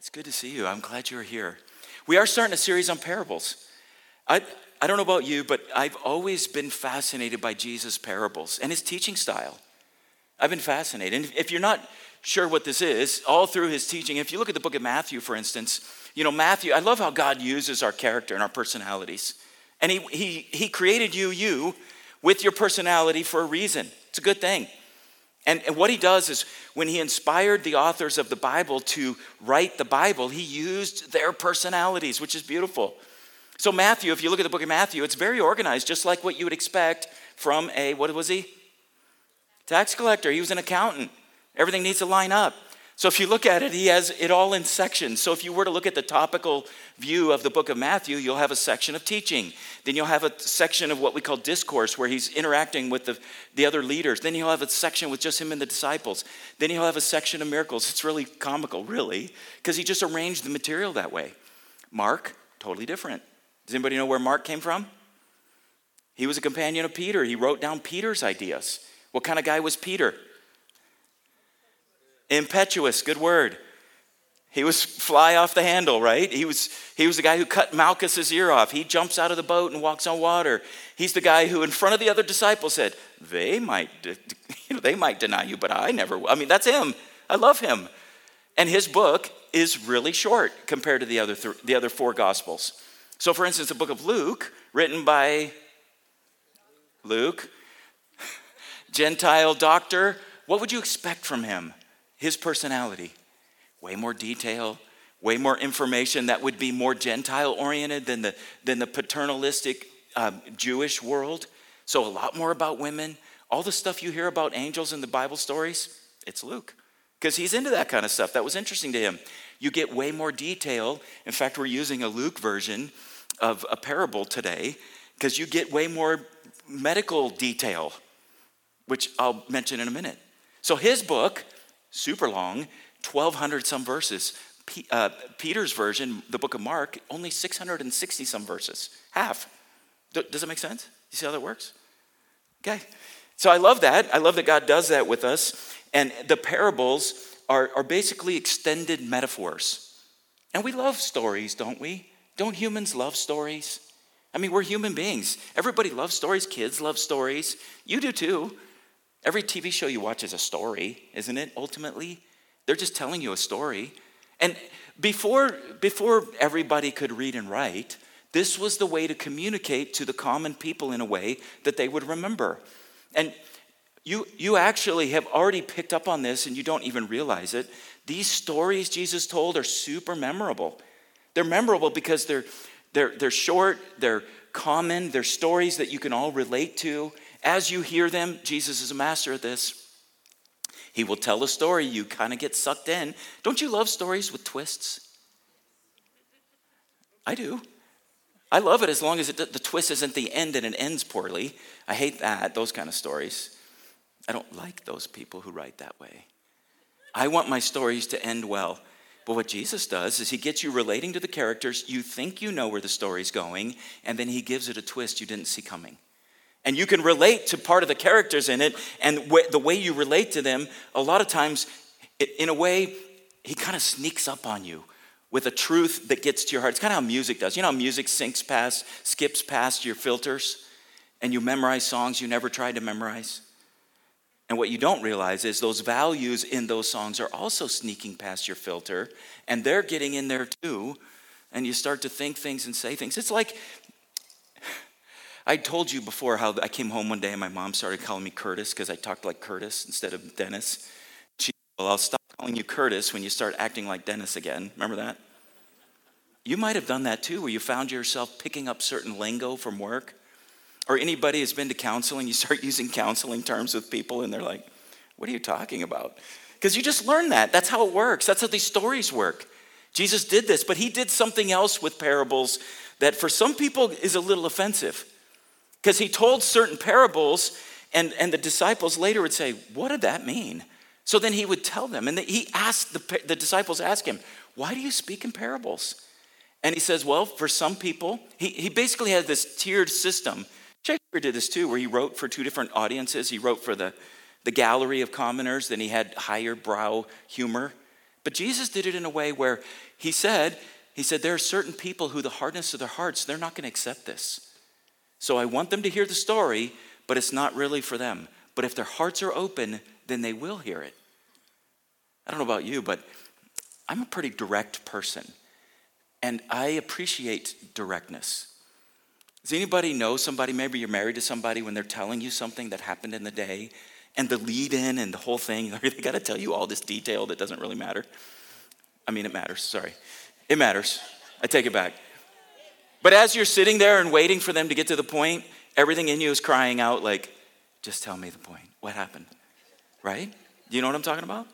Good to see you. I'm glad you're here. We are starting a series on parables. I don't know about you, but I've always been fascinated by Jesus' parables and his teaching style. I've been fascinated. And if you're not sure what this is, all through his teaching, if you look at the book of Matthew, for instance, Matthew, I love how God uses our character and our personalities. And he created you with your personality for a reason. It's a good thing. And what he does is when he inspired the authors of the Bible to write the Bible, he used their personalities, which is beautiful. So Matthew, if you look at the book of Matthew, it's very organized, just like what you would expect from what was he? Tax collector. He was an accountant. Everything needs to line up. So if you look at it, he has it all in sections. So if you were to look at the topical view of the book of Matthew, you'll have a section of teaching. Then you'll have a section of what we call discourse, where he's interacting with the other leaders. Then you'll have a section with just him and the disciples. Then you'll have a section of miracles. It's really comical, really, because he just arranged the material that way. Mark, totally different. Does anybody know where Mark came from? He was a companion of Peter. He wrote down Peter's ideas. What kind of guy was Peter? Impetuous, good word. He was fly off the handle, right? He was the guy who cut Malchus's ear off. He jumps out of the boat and walks on water. He's the guy who in front of the other disciples said, they might deny you, but I never will. I mean, that's him. I love him. And his book is really short compared to the other four Gospels. So for instance, the book of Luke, written by Luke, Gentile doctor, what would you expect from him? His personality, way more detail, way more information that would be more Gentile-oriented than the paternalistic Jewish world. So a lot more about women. All the stuff you hear about angels in the Bible stories, it's Luke. Because he's into that kind of stuff. That was interesting to him. You get way more detail. In fact, we're using a Luke version of a parable today because you get way more medical detail, which I'll mention in a minute. So his book, super long, 1,200 some verses. Peter's version, the book of Mark, only 660 some verses. Half. Does that make sense? You see how that works? Okay. So I love that. I love that God does that with us. And the parables are basically extended metaphors. And we love stories, don't we? Don't humans love stories? I mean, we're human beings. Everybody loves stories. Kids love stories. You do too. Every TV show you watch is a story, isn't it, ultimately? They're just telling you a story. And before everybody could read and write, this was the way to communicate to the common people in a way that they would remember. And you actually have already picked up on this and you don't even realize it. These stories Jesus told are super memorable. They're memorable because they're short, they're common, they're stories that you can all relate to. As you hear them, Jesus is a master at this. He will tell a story, you kind of get sucked in. Don't you love stories with twists? I do. I love it as long as the twist isn't the end and it ends poorly. I hate those kind of stories. I don't like those people who write that way. I want my stories to end well. But what Jesus does is he gets you relating to the characters. You think you know where the story's going, and then he gives it a twist you didn't see coming. And you can relate to part of the characters in it, and the way you relate to them, a lot of times, in a way, he kind of sneaks up on you with a truth that gets to your heart. It's kind of how music does. You know how music skips past your filters, and you memorize songs you never tried to memorize? And what you don't realize is those values in those songs are also sneaking past your filter, and they're getting in there too, and you start to think things and say things. It's like, I told you before how I came home one day and my mom started calling me Curtis because I talked like Curtis instead of Dennis. She said, well, I'll stop calling you Curtis when you start acting like Dennis again. Remember that? You might have done that too, where you found yourself picking up certain lingo from work. Or anybody has been to counseling, you start using counseling terms with people and they're like, what are you talking about? Because you just learn that. That's how it works. That's how these stories work. Jesus did this, but he did something else with parables that for some people is a little offensive. Because he told certain parables and the disciples later would say, what did that mean? So then he would tell them. And he asked, the disciples asked him, why do you speak in parables? And he says, well, for some people, he basically had this tiered system. Shakespeare did this too, where he wrote for two different audiences. He wrote for the gallery of commoners, then he had higher brow humor. But Jesus did it in a way where he said, there are certain people who the hardness of their hearts, they're not going to accept this. So I want them to hear the story, but it's not really for them. But if their hearts are open, then they will hear it. I don't know about you, but I'm a pretty direct person. And I appreciate directness. Does anybody know somebody, maybe you're married to somebody, when they're telling you something that happened in the day, and the lead in and the whole thing, they got to tell you all this detail that doesn't really matter? I mean, it matters, sorry. It matters. I take it back. But as you're sitting there and waiting for them to get to the point, everything in you is crying out like, just tell me the point. What happened? Right? Do you know what I'm talking about?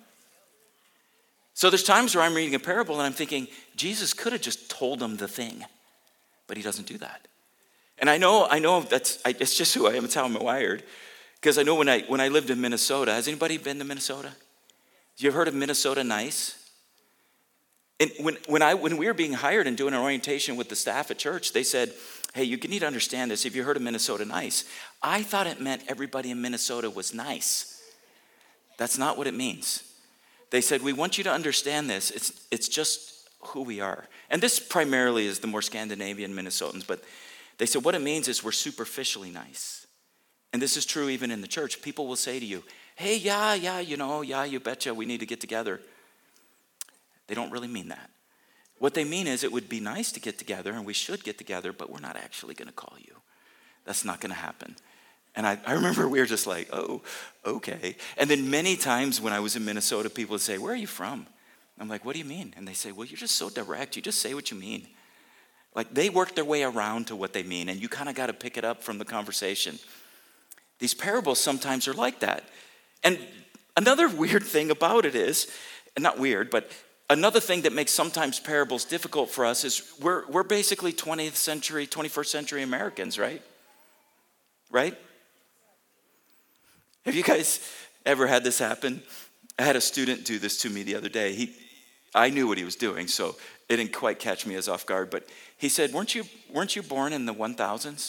So there's times where I'm reading a parable and I'm thinking, Jesus could have just told them the thing, but he doesn't do that. And I know it's just who I am. It's how I'm wired. Because I know when I lived in Minnesota, has anybody been to Minnesota? You ever heard of Minnesota Nice? And when we were being hired and doing an orientation with the staff at church, they said, hey, you need to understand this. If you heard of Minnesota Nice, I thought it meant everybody in Minnesota was nice. That's not what it means. They said, we want you to understand this. It's just who we are. And this primarily is the more Scandinavian Minnesotans, but they said what it means is we're superficially nice. And this is true even in the church. People will say to you, hey, yeah, you betcha, we need to get together. They don't really mean that. What they mean is it would be nice to get together and we should get together, but we're not actually going to call you. That's not going to happen. And I remember we were just like, oh, okay. And then many times when I was in Minnesota, people would say, where are you from? I'm like, what do you mean? And they say, well, you're just so direct. You just say what you mean. Like they work their way around to what they mean, and you kind of got to pick it up from the conversation. These parables sometimes are like that. And another weird thing about it is, not weird, but another thing that makes sometimes parables difficult for us is we're basically 20th century, 21st century Americans, right? Right? Have you guys ever had this happen? I had a student do this to me the other day. I knew what he was doing, so it didn't quite catch me as off guard, but he said, weren't you born in the 1000s?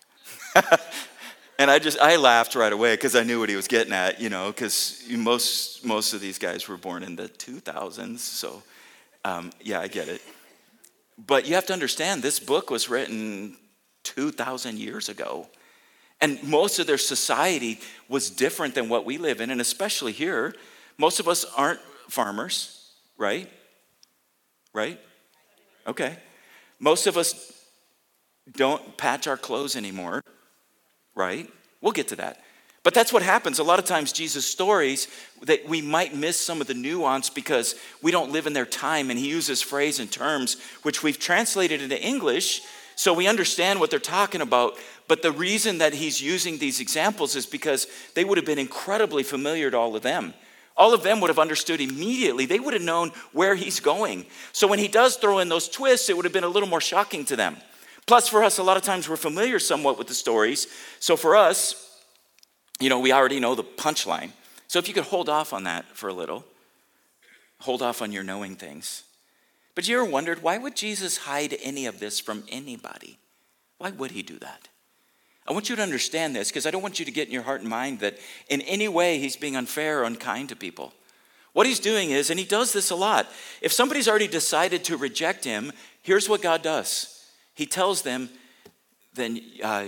And I laughed right away because I knew what he was getting at, because most of these guys were born in the 2000s. So, yeah, I get it. But you have to understand, this book was written 2,000 years ago. And most of their society was different than what we live in. And especially here, most of us aren't farmers, right? Right? Okay. Most of us don't patch our clothes anymore. Right? We'll get to that. But that's what happens. A lot of times Jesus' stories, that we might miss some of the nuance because we don't live in their time, and he uses phrase and terms which we've translated into English so we understand what they're talking about. But the reason that he's using these examples is because they would have been incredibly familiar to all of them. All of them would have understood immediately. They would have known where he's going. So when he does throw in those twists, it would have been a little more shocking to them. Plus, for us, a lot of times we're familiar somewhat with the stories. So for us, we already know the punchline. So if you could hold off on that for a little, hold off on your knowing things. But you ever wondered, why would Jesus hide any of this from anybody? Why would he do that? I want you to understand this because I don't want you to get in your heart and mind that in any way he's being unfair or unkind to people. What he's doing is, and he does this a lot, if somebody's already decided to reject him, here's what God does. He tells them, then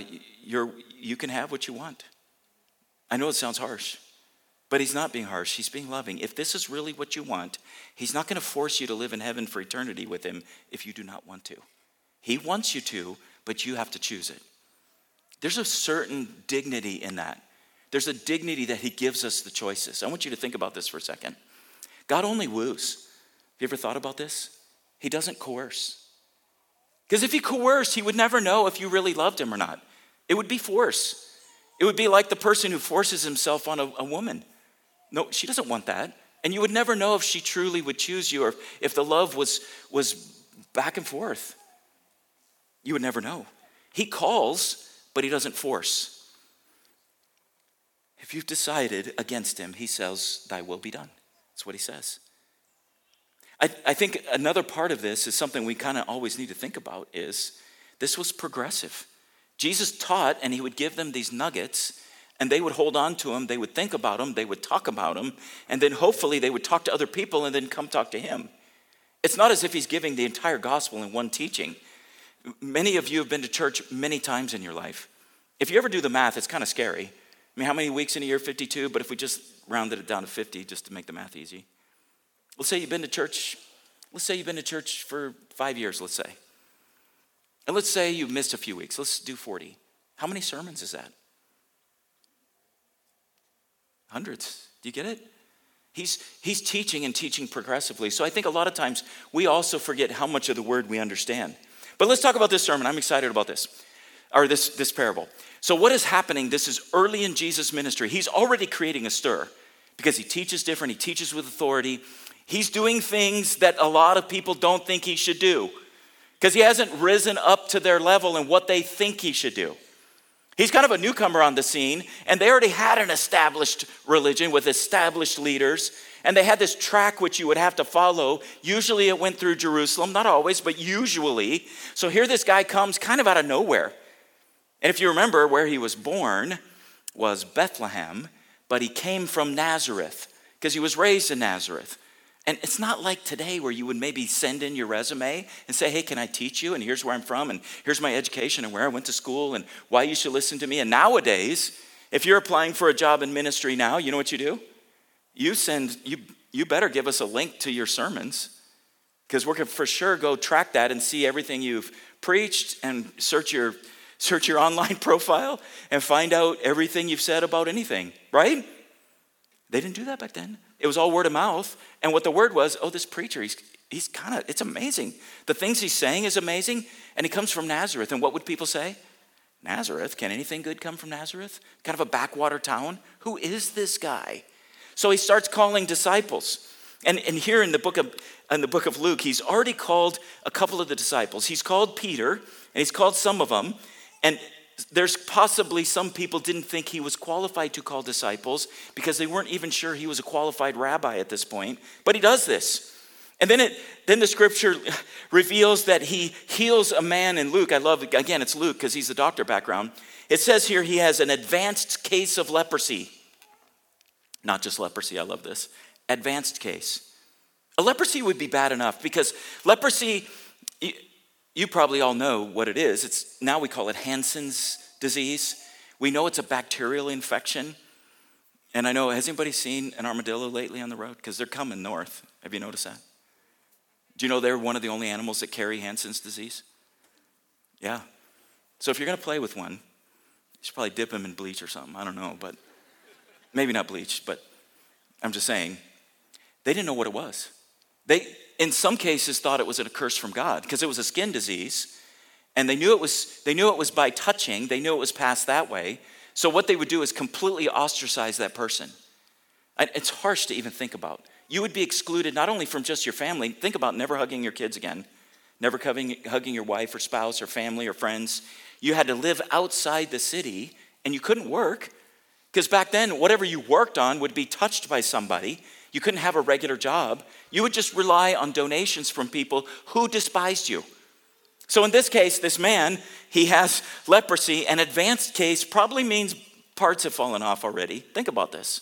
you can have what you want. I know it sounds harsh, but he's not being harsh. He's being loving. If this is really what you want, he's not going to force you to live in heaven for eternity with him if you do not want to. He wants you to, but you have to choose it. There's a certain dignity in that. There's a dignity that he gives us the choices. I want you to think about this for a second. God only woos. Have you ever thought about this? He doesn't coerce. Because if he coerced, he would never know if you really loved him or not. It would be force. It would be like the person who forces himself on a woman. No, she doesn't want that. And you would never know if she truly would choose you or if the love was back and forth. You would never know. He calls, but he doesn't force. If you've decided against him, he says, thy will be done. That's what he says. I think another part of this is something we kind of always need to think about is this was progressive. Jesus taught and he would give them these nuggets And they would hold on to him, they would think about him, they would talk about him, and then hopefully they would talk to other people and then come talk to him. It's not as if he's giving the entire gospel in one teaching. Many of you have been to church many times in your life. If you ever do the math, it's kind of scary. I mean, how many weeks in a year? 52, but if we just rounded it down to 50 just to make the math easy. Let's say you've been to church for 5 years, let's say. And let's say you missed a few weeks. Let's do 40. How many sermons is that? Hundreds. Do you get it? He's teaching and teaching progressively. So I think a lot of times we also forget how much of the word we understand. But let's talk about this sermon. I'm excited about this, or this parable. So what is happening? This is early in Jesus' ministry. He's already creating a stir because he teaches different. He teaches with authority. He's doing things that a lot of people don't think he should do because he hasn't risen up to their level and what they think he should do. He's kind of a newcomer on the scene, and they already had an established religion with established leaders, and they had this track which you would have to follow. Usually it went through Jerusalem, not always, but usually. So here this guy comes kind of out of nowhere. And if you remember, where he was born was Bethlehem, but he came from Nazareth because he was raised in Nazareth. And it's not like today where you would maybe send in your resume and say, hey, can I teach you? And here's where I'm from, and here's my education, and where I went to school, and why you should listen to me. And nowadays, if you're applying for a job in ministry now, you know what you do? You better give us a link to your sermons, because we're going to for sure go track that and see everything you've preached and search your online profile and find out everything you've said about anything, right? They didn't do that back then. It was all word of mouth. And what the word was, this preacher, he's kind of, it's amazing. The things he's saying is amazing. And he comes from Nazareth. And what would people say? Nazareth? Can anything good come from Nazareth? Kind of a backwater town? Who is this guy? So he starts calling disciples. And here in the book of Luke, he's already called a couple of the disciples. He's called Peter, and he's called some of them. And there's possibly some people didn't think he was qualified to call disciples because they weren't even sure he was a qualified rabbi at this point. But he does this. And then the scripture reveals that he heals a man in Luke. I love, again, it's Luke because he's the doctor background. It says here he has an advanced case of leprosy. Not just leprosy, I love this. Advanced case. A leprosy would be bad enough because leprosy, you probably all know what it is. Now we call it Hansen's disease. We know it's a bacterial infection. And I know, has anybody seen an armadillo lately on the road? Because they're coming north. Have you noticed that? Do you know they're one of the only animals that carry Hansen's disease? Yeah. So if you're going to play with one, you should probably dip him in bleach or something. I don't know, but maybe not bleach, but I'm just saying. They didn't know what it was. They, in some cases, thought it was a curse from God because it was a skin disease, and they knew it was by touching. They knew it was passed that way. So what they would do is completely ostracize that person. It's harsh to even think about. You would be excluded not only from just your family. Think about never hugging your kids again, never hugging your wife or spouse or family or friends. You had to live outside the city, and you couldn't work because back then, whatever you worked on would be touched by somebody. You couldn't have a regular job. You would just rely on donations from people who despised you. So in this case, this man, he has leprosy. An advanced case probably means parts have fallen off already. Think about this.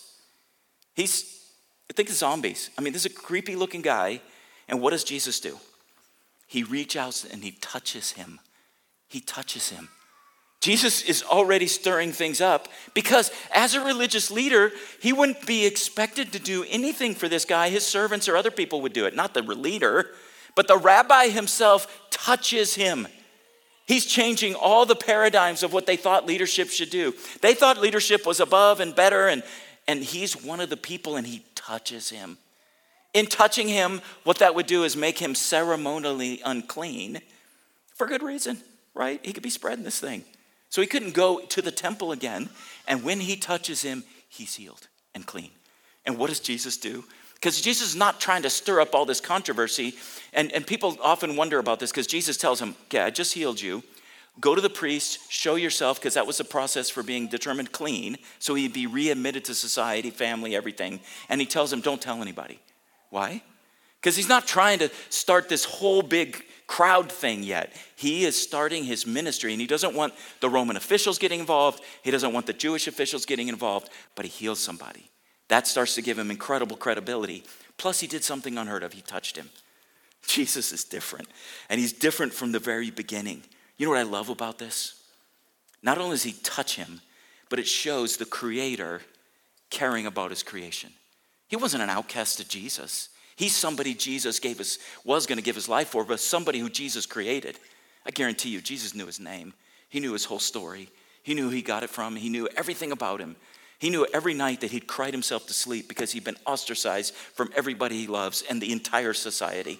Think of zombies. I mean, this is a creepy looking guy. And what does Jesus do? He reaches out and he touches him. He touches him. Jesus is already stirring things up because as a religious leader, he wouldn't be expected to do anything for this guy. His servants or other people would do it, not the leader, but the rabbi himself touches him. He's changing all the paradigms of what they thought leadership should do. They thought leadership was above and better, and he's one of the people, and he touches him. In touching him, what that would do is make him ceremonially unclean for good reason, right? He could be spreading this thing. So he couldn't go to the temple again. And when he touches him, he's healed and clean. And what does Jesus do? Because Jesus is not trying to stir up all this controversy. And people often wonder about this because Jesus tells him, okay, I just healed you. Go to the priest, show yourself, because that was the process for being determined clean. So he'd be readmitted to society, family, everything. And he tells him, don't tell anybody. Why? Because he's not trying to start this whole big crowd thing yet. He is starting his ministry, and he doesn't want the Roman officials getting involved. He doesn't want the Jewish officials getting involved, but he heals somebody. That starts to give him incredible credibility. Plus, he did something unheard of. He touched him. Jesus is different, and he's different from the very beginning. You know what I love about this? Not only does he touch him, but it shows the Creator caring about his creation. He wasn't an outcast to Jesus. He's somebody Jesus was going to give his life for, but somebody who Jesus created. I guarantee you, Jesus knew his name. He knew his whole story. He knew who he got it from. He knew everything about him. He knew every night that he'd cried himself to sleep because he'd been ostracized from everybody he loves and the entire society.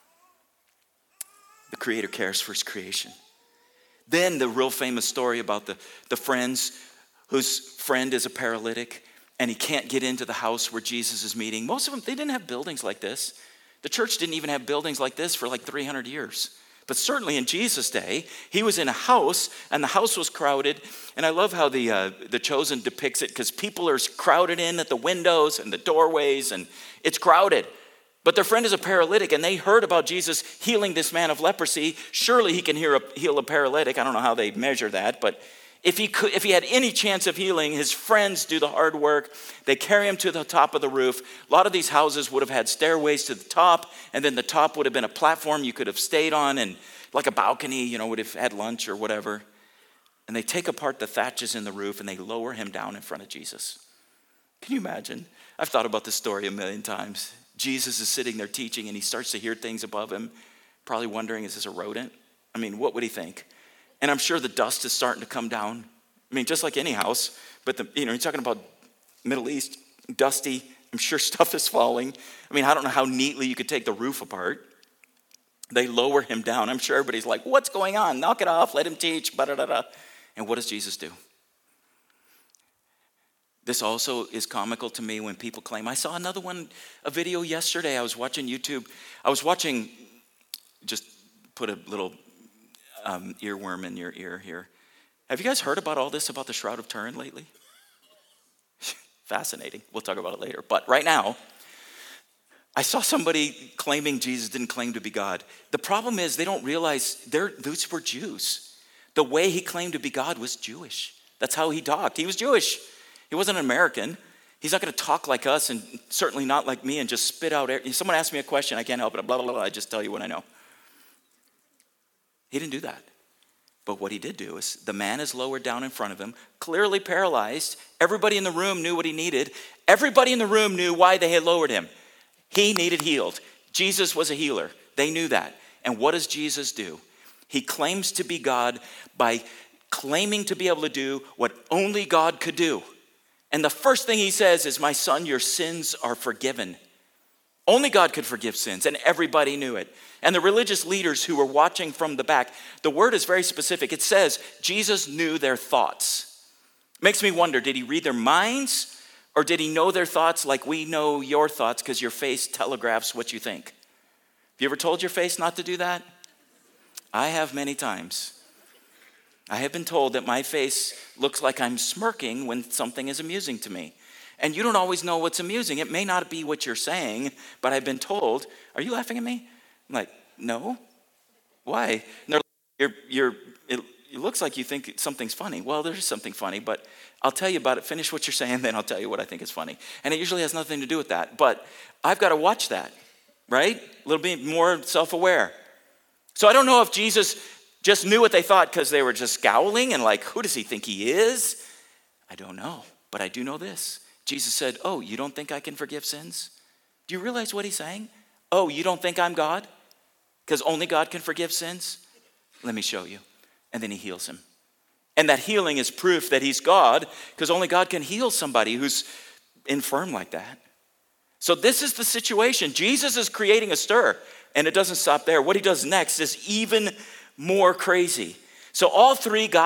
The Creator cares for his creation. Then the real famous story about the friends whose friend is a paralytic and he can't get into the house where Jesus is meeting. Most of them, they didn't have buildings like this. The church didn't even have buildings like this for like 300 years. But certainly in Jesus' day, he was in a house and the house was crowded. And I love how the Chosen depicts it because people are crowded in at the windows and the doorways and it's crowded. But their friend is a paralytic and they heard about Jesus healing this man of leprosy. Surely he can heal a paralytic. I don't know how they measure that, but if he had any chance of healing, his friends do the hard work. They carry him to the top of the roof. A lot of these houses would have had stairways to the top, and then the top would have been a platform you could have stayed on, and like a balcony, would have had lunch or whatever. And they take apart the thatches in the roof, and they lower him down in front of Jesus. Can you imagine? I've thought about this story a million times. Jesus is sitting there teaching, and he starts to hear things above him, probably wondering, is this a rodent? I mean, what would he think? And I'm sure the dust is starting to come down. I mean, just like any house. But, you're talking about Middle East, dusty. I'm sure stuff is falling. I mean, I don't know how neatly you could take the roof apart. They lower him down. I'm sure everybody's like, what's going on? Knock it off. Let him teach. Ba-da-da-da. And what does Jesus do? This also is comical to me when people claim. I saw a video yesterday. I was watching YouTube. Just put a little earworm in your ear here. Have you guys heard about all this about the Shroud of Turin lately? Fascinating. We'll talk about it later. But right now, I saw somebody claiming Jesus didn't claim to be God. The problem is they don't realize those were Jews. The way he claimed to be God was Jewish. That's how he talked. He was Jewish. He wasn't an American. He's not going to talk like us and certainly not like me and just spit out. Someone asks me a question, I can't help it. Blah, blah, blah. I just tell you what I know. He didn't do that. But what he did do is the man is lowered down in front of him, clearly paralyzed. Everybody in the room knew what he needed. Everybody in the room knew why they had lowered him. He needed healed. Jesus was a healer. They knew that. And what does Jesus do? He claims to be God by claiming to be able to do what only God could do. And the first thing he says is, my son, your sins are forgiven. Only God could forgive sins, and everybody knew it. And the religious leaders who were watching from the back, the word is very specific. It says, Jesus knew their thoughts. Makes me wonder, did he read their minds? Or did he know their thoughts like we know your thoughts because your face telegraphs what you think? Have you ever told your face not to do that? I have many times. I have been told that my face looks like I'm smirking when something is amusing to me. And you don't always know what's amusing. It may not be what you're saying, but I've been told, are you laughing at me? I'm like, no. Why? And they're like, it looks like you think something's funny. Well, there's something funny, but I'll tell you about it. Finish what you're saying, then I'll tell you what I think is funny. And it usually has nothing to do with that. But I've got to watch that, right? A little bit more self-aware. So I don't know if Jesus just knew what they thought because they were just scowling and like, who does he think he is? I don't know. But I do know this. Jesus said, oh, you don't think I can forgive sins? Do you realize what he's saying? Oh, you don't think I'm God? Because only God can forgive sins? Let me show you. And then he heals him. And that healing is proof that he's God, because only God can heal somebody who's infirm like that. So this is the situation. Jesus is creating a stir, and it doesn't stop there. What he does next is even more crazy. So all three of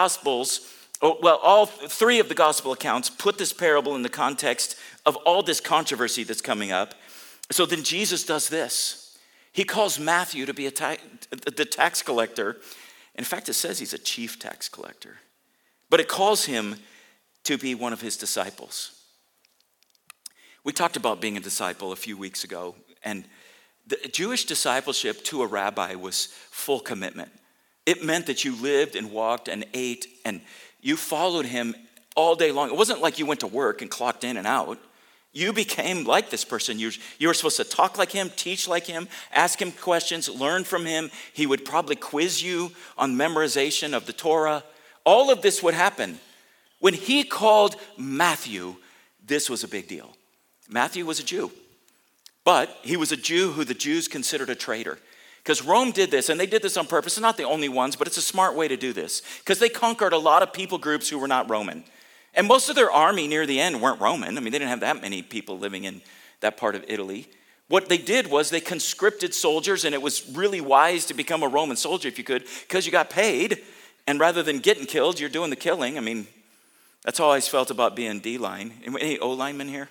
the gospel accounts put this parable in the context of all this controversy that's coming up. So then Jesus does this. He calls Matthew to be the tax collector. In fact, it says he's a chief tax collector. But it calls him to be one of his disciples. We talked about being a disciple a few weeks ago, and The Jewish discipleship to a rabbi was full commitment. It meant that you lived and walked and ate and you followed him all day long. It wasn't like you went to work and clocked in and out. You became like this person. You were supposed to talk like him, teach like him, ask him questions, learn from him. He would probably quiz you on memorization of the Torah. All of this would happen. When he called Matthew, this was a big deal. Matthew was a Jew, but he was a Jew who the Jews considered a traitor. Because Rome did this, and they did this on purpose. They're not the only ones, but it's a smart way to do this. Because they conquered a lot of people groups who were not Roman. And most of their army near the end weren't Roman. I mean, they didn't have that many people living in that part of Italy. What they did was they conscripted soldiers, and it was really wise to become a Roman soldier if you could, because you got paid. And rather than getting killed, you're doing the killing. I mean, that's how I always felt about being D-line. Any O-linemen here?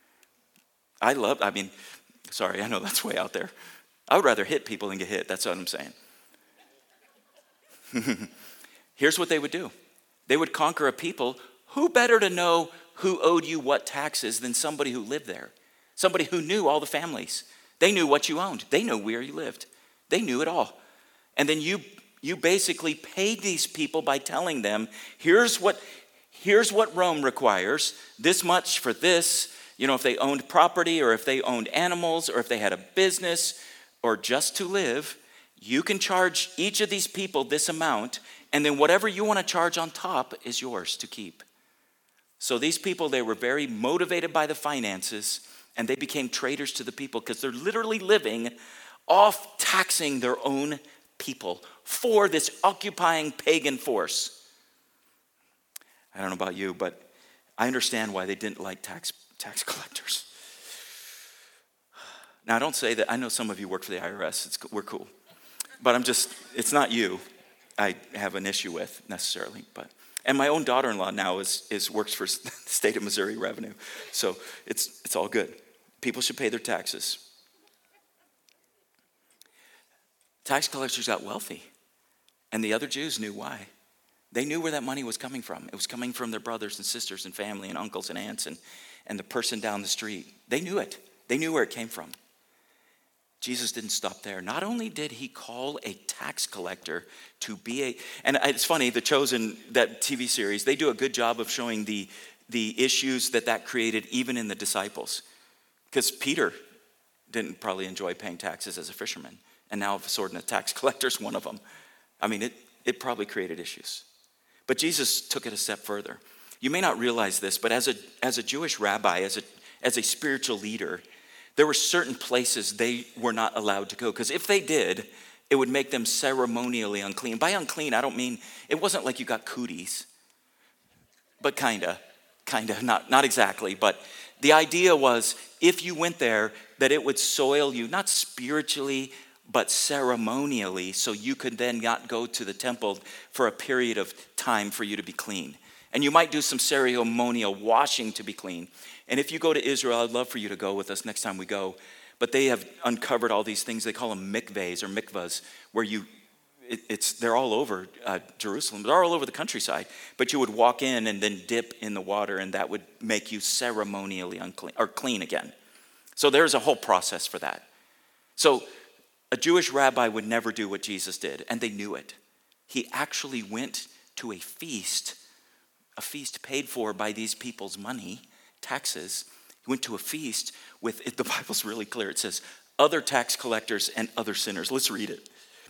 Sorry, I know that's way out there. I would rather hit people than get hit. That's what I'm saying. Here's what they would do. They would conquer a people. Who better to know who owed you what taxes than somebody who lived there? Somebody who knew all the families. They knew what you owned. They knew where you lived. They knew it all. And then you basically paid these people by telling them, here's what Rome requires, this much for this. You know, if they owned property or if they owned animals or if they had a business or just to live, you can charge each of these people this amount, and then whatever you want to charge on top is yours to keep. So these people, they were very motivated by the finances, and they became traitors to the people because they're literally living off taxing their own people for this occupying pagan force. I don't know about you, but I understand why they didn't like tax collectors. Now, I don't say that. I know some of you work for the IRS. We're cool. But it's not you I have an issue with necessarily. And my own daughter-in-law now works for the state of Missouri Revenue. So it's all good. People should pay their taxes. Tax collectors got wealthy. And the other Jews knew why. They knew where that money was coming from. It was coming from their brothers and sisters and family and uncles and aunts and the person down the street. They knew it. They knew where it came from. Jesus didn't stop there. Not only did he call a tax collector to be and it's funny, The Chosen, that TV series, they do a good job of showing the issues that created even in the disciples. Because Peter didn't probably enjoy paying taxes as a fisherman. And now, of a sort, a tax collector's one of them. I mean, it probably created issues. But Jesus took it a step further. You may not realize this, but as a Jewish rabbi, as a spiritual leader, there were certain places they were not allowed to go. Because if they did, it would make them ceremonially unclean. By unclean, I don't mean, it wasn't like you got cooties. But kinda, not exactly. But the idea was, if you went there, that it would soil you, not spiritually, but ceremonially, so you could then not go to the temple for a period of time for you to be clean. And you might do some ceremonial washing to be clean. And if you go to Israel, I'd love for you to go with us next time we go. But they have uncovered all these things. They call them mikvahs or mikvahs, where they're all over Jerusalem. They're all over the countryside. But you would walk in and then dip in the water, and that would make you ceremonially unclean or clean again. So there's a whole process for that. So a Jewish rabbi would never do what Jesus did, and they knew it. He actually went to a feast paid for by these people's money, taxes. He went to a feast with, the Bible's really clear. It says, other tax collectors and other sinners. Let's read it.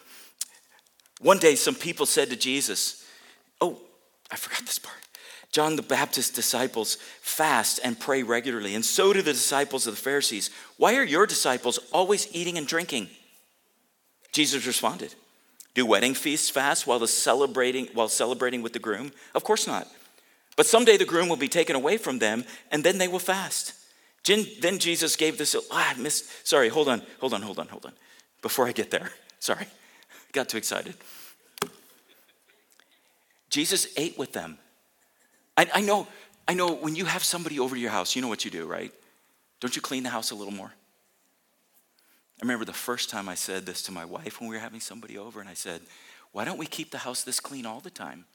One day, some people said to Jesus, oh, I forgot this part. John the Baptist's disciples fast and pray regularly, and so do the disciples of the Pharisees. Why are your disciples always eating and drinking? Jesus responded, do wedding feasts fast while celebrating with the groom? Of course not. But someday the groom will be taken away from them, and then they will fast. Then Jesus gave this, hold on. Before I get there, sorry, got too excited. Jesus ate with them. I know when you have somebody over to your house, you know what you do, right? Don't you clean the house a little more? I remember the first time I said this to my wife when we were having somebody over, and I said, why don't we keep the house this clean all the time?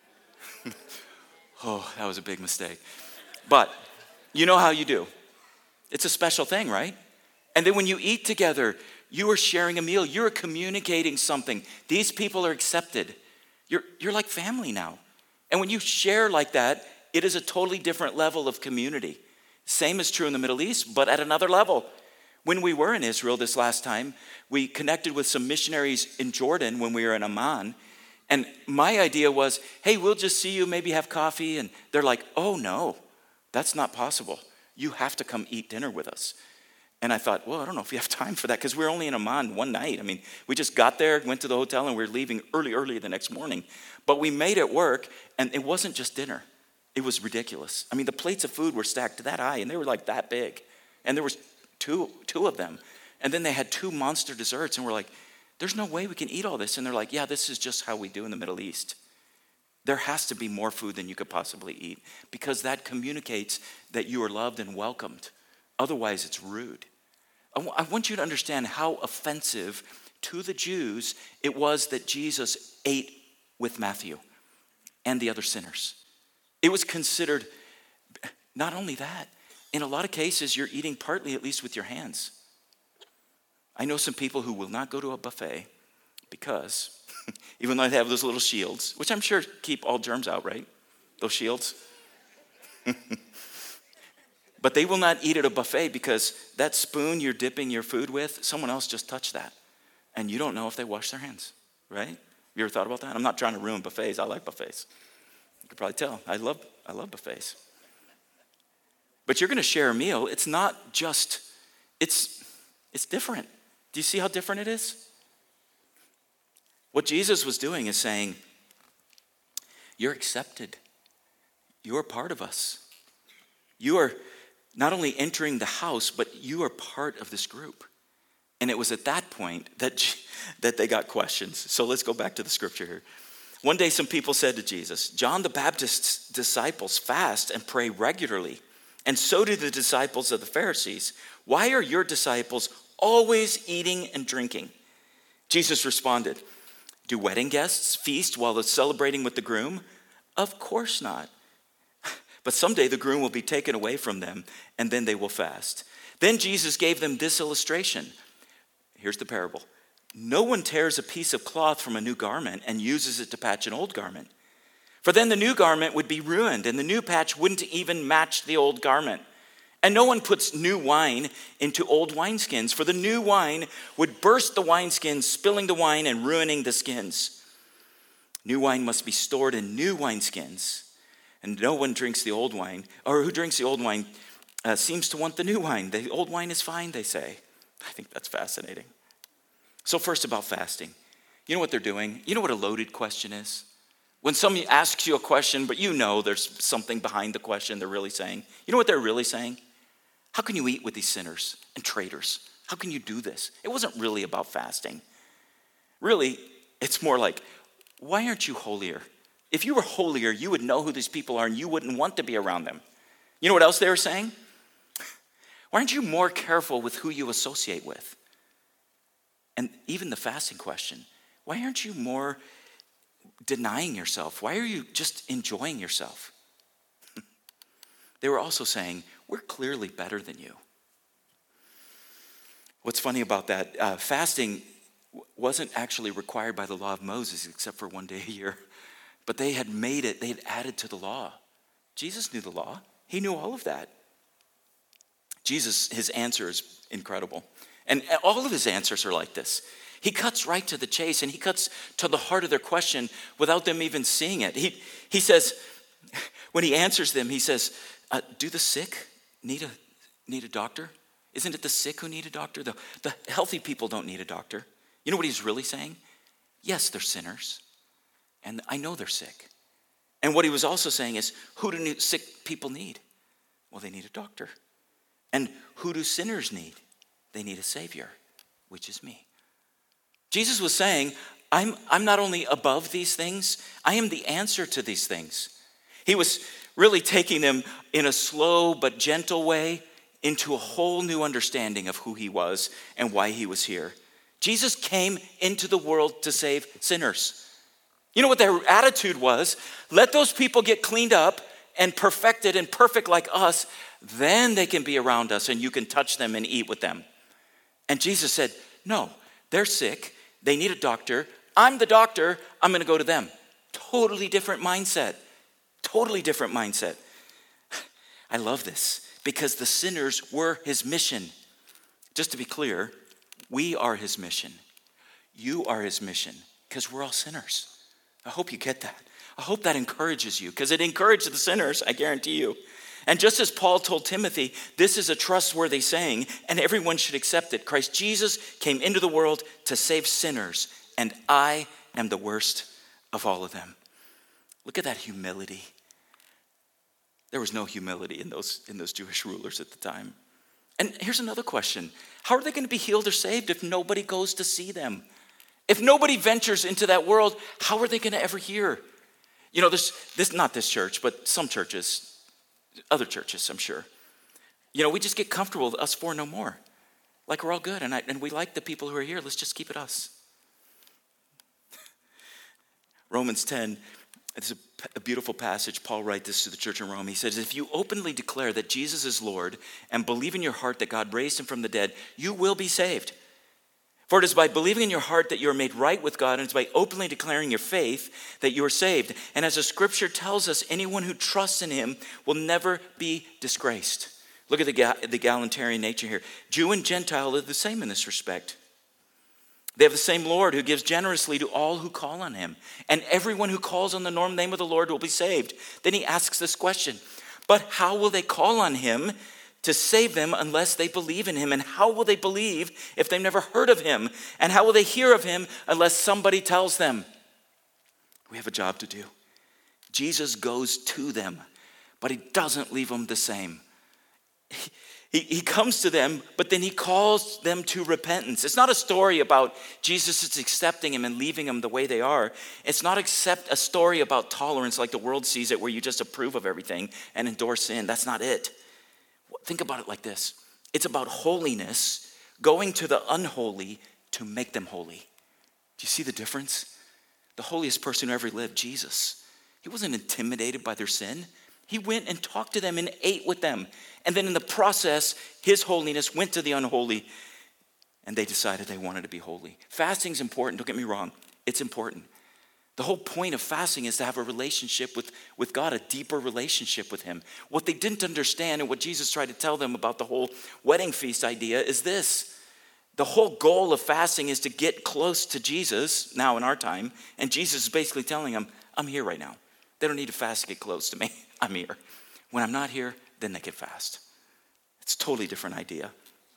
Oh, that was a big mistake. But you know how you do. It's a special thing, right? And then when you eat together, You are sharing a meal. You're communicating something. These people are accepted. You're like family now. And when you share like that, it is a totally different level of community. Same is true in the Middle East, but at another level. When we were in Israel this last time, we connected with some missionaries in Jordan when we were in Amman. And my idea was, hey, we'll just see you, maybe have coffee. And they're like, oh, no, that's not possible. You have to come eat dinner with us. And I thought, well, I don't know if we have time for that because we were only in Amman one night. I mean, we just got there, went to the hotel, and we were leaving early the next morning. But we made it work, and it wasn't just dinner. It was ridiculous. I mean, the plates of food were stacked that high, and they were like that big. And there was two of them. And then they had 2 monster desserts, and we're like, there's no way we can eat all this. And they're like, yeah, this is just how we do in the Middle East. There has to be more food than you could possibly eat because that communicates that you are loved and welcomed. Otherwise, it's rude. I want you to understand how offensive to the Jews it was that Jesus ate with Matthew and the other sinners. It was considered, not only that, in a lot of cases, you're eating partly at least with your hands. I know some people who will not go to a buffet because, even though they have those little shields, which I'm sure keep all germs out, right? Those shields. But they will not eat at a buffet because that spoon you're dipping your food with, someone else just touched that. And you don't know if they wash their hands, right? You ever thought about that? I'm not trying to ruin buffets. I like buffets. You can probably tell. I love buffets. But you're going to share a meal. It's not just, it's different. Do you see how different it is? What Jesus was doing is saying, you're accepted. You're part of us. You are not only entering the house, but you are part of this group. And it was at that point that they got questions. So let's go back to the scripture here. One day some people said to Jesus, John the Baptist's disciples fast and pray regularly, and so do the disciples of the Pharisees. Why are your disciples always eating and drinking? Jesus responded, do wedding guests feast while they're celebrating with the groom? Of course not. But someday the groom will be taken away from them, and then they will fast. Then Jesus gave them this illustration. Here's the parable. No one tears a piece of cloth from a new garment and uses it to patch an old garment. For then the new garment would be ruined, and the new patch wouldn't even match the old garment. And no one puts new wine into old wineskins, for the new wine would burst the wineskins, spilling the wine and ruining the skins. New wine must be stored in new wineskins. And no one drinks the old wine, or who drinks the old wine seems to want the new wine. The old wine is fine, they say. I think that's fascinating. So first about fasting. You know what they're doing? You know what a loaded question is? When somebody asks you a question, but you know there's something behind the question they're really saying. You know what they're really saying? How can you eat with these sinners and traitors? How can you do this? It wasn't really about fasting. Really, it's more like, why aren't you holier? If you were holier, you would know who these people are and you wouldn't want to be around them. You know what else they were saying? Why aren't you more careful with who you associate with? And even the fasting question, why aren't you more denying yourself? Why are you just enjoying yourself? They were also saying, we're clearly better than you. What's funny about that, fasting wasn't actually required by the law of Moses except for one day a year. But they had made it, they had added to the law. Jesus knew the law. He knew all of that. Jesus, his answer is incredible. And all of his answers are like this. He cuts right to the chase and he cuts to the heart of their question without them even seeing it. He says, when he answers them, he says, do the sick need a doctor? Isn't it the sick who need a doctor? The healthy people don't need a doctor. You know what he's really saying? Yes, they're sinners. And I know they're sick. And what he was also saying is, who do sick people need? Well, they need a doctor. And who do sinners need? They need a savior, which is me. Jesus was saying, I'm not only above these things, I am the answer to these things. He was really taking them in a slow but gentle way into a whole new understanding of who he was and why he was here. Jesus came into the world to save sinners. You know what their attitude was? Let those people get cleaned up and perfected and perfect like us, then they can be around us and you can touch them and eat with them. And Jesus said, No, they're sick. They need a doctor. I'm the doctor. I'm going to go to them. Totally different mindset. Totally different mindset. I love this because the sinners were his mission. Just to be clear, we are his mission. You are his mission because we're all sinners. I hope you get that. I hope that encourages you because it encouraged the sinners, I guarantee you. And just as Paul told Timothy, this is a trustworthy saying and everyone should accept it. Christ Jesus came into the world to save sinners, and I am the worst of all of them. Look at that humility. There was no humility in those Jewish rulers at the time. And here's another question. How are they going to be healed or saved if nobody goes to see them? If nobody ventures into that world, how are they going to ever hear? You know, this not this church, but some churches, other churches, I'm sure. You know, we just get comfortable with us four no more. Like we're all good, and we like the people who are here. Let's just keep it us. Romans 10, it's a beautiful passage. Paul writes this to the church in Rome. He says, if you openly declare that Jesus is Lord and believe in your heart that God raised him from the dead, you will be saved. For it is by believing in your heart that you are made right with God, and it's by openly declaring your faith that you are saved. And as the scripture tells us, anyone who trusts in him will never be disgraced. Look at the egalitarian nature here. Jew and Gentile are the same in this respect. They have the same Lord who gives generously to all who call on him. And everyone who calls on the name of the Lord will be saved. Then he asks this question, but how will they call on him to save them unless they believe in him? And how will they believe if they've never heard of him? And how will they hear of him unless somebody tells them? We have a job to do. Jesus goes to them, but he doesn't leave them the same. He comes to them, but then he calls them to repentance. It's not a story about Jesus is accepting him and leaving them the way they are. It's not a story about tolerance like the world sees it, where you just approve of everything and endorse sin. That's not it. Think about it like this. It's about holiness, going to the unholy to make them holy. Do you see the difference? The holiest person who ever lived, Jesus. He wasn't intimidated by their sin. He went and talked to them and ate with them. And then in the process, his holiness went to the unholy, and they decided they wanted to be holy. Fasting's important, don't get me wrong. It's important. The whole point of fasting is to have a relationship with God, a deeper relationship with him. What they didn't understand and what Jesus tried to tell them about the whole wedding feast idea is this. The whole goal of fasting is to get close to Jesus now in our time. And Jesus is basically telling them, I'm here right now. They don't need to fast to get close to me. I'm here. When I'm not here, then they can fast. It's a totally different idea.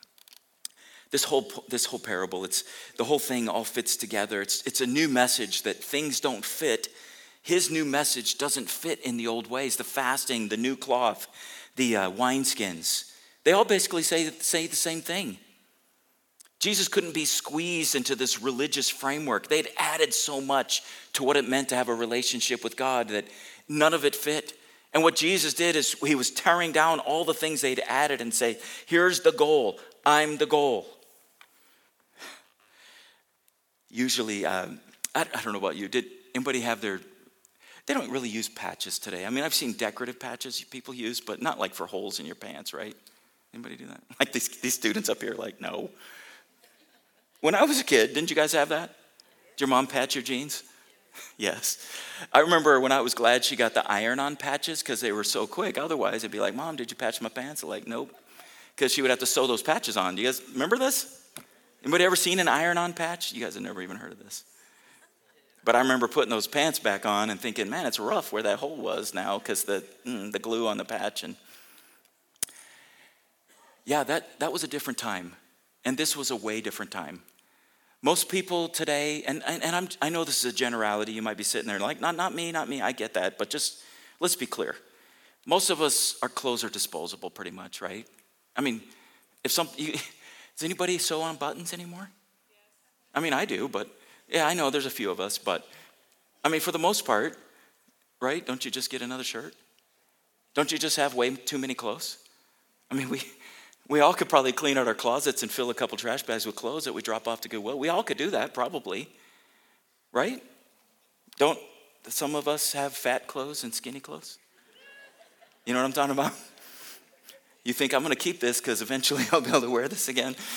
This whole parable, it's the whole thing all fits together. It's a new message that things don't fit. His new message doesn't fit in the old ways. The fasting, the new cloth, the wineskins. They all basically say the same thing. Jesus couldn't be squeezed into this religious framework. They'd added so much to what it meant to have a relationship with God that none of it fit. And what Jesus did is he was tearing down all the things they'd added and say, here's the goal. I'm the goal. Usually, I don't know about you. Did anybody have they don't really use patches today. I mean, I've seen decorative patches people use, but not like for holes in your pants, right? Anybody do that? Like these students up here, like, no. When I was a kid, didn't you guys have that? Did your mom patch your jeans? Yes. I remember when I was glad she got the iron-on patches because they were so quick. Otherwise, it'd be like, Mom, did you patch my pants? I'm like, nope. Because she would have to sew those patches on. Do you guys remember this? Anybody ever seen an iron-on patch? You guys have never even heard of this. But I remember putting those pants back on and thinking, man, it's rough where that hole was now because the glue on the patch. And yeah, that was a different time. And this was a way different time. Most people today, and I know this is a generality. You might be sitting there like, not me. I get that. But just let's be clear. Most of us, our clothes are disposable pretty much, right? I mean, does anybody sew on buttons anymore? I mean, I do, but yeah, I know there's a few of us. But I mean, for the most part, right? Don't you just get another shirt? Don't you just have way too many clothes? I mean, we all could probably clean out our closets and fill a couple trash bags with clothes that we drop off to Goodwill. We all could do that, probably. Right? Don't some of us have fat clothes and skinny clothes? You know what I'm talking about? You think I'm going to keep this because eventually I'll be able to wear this again?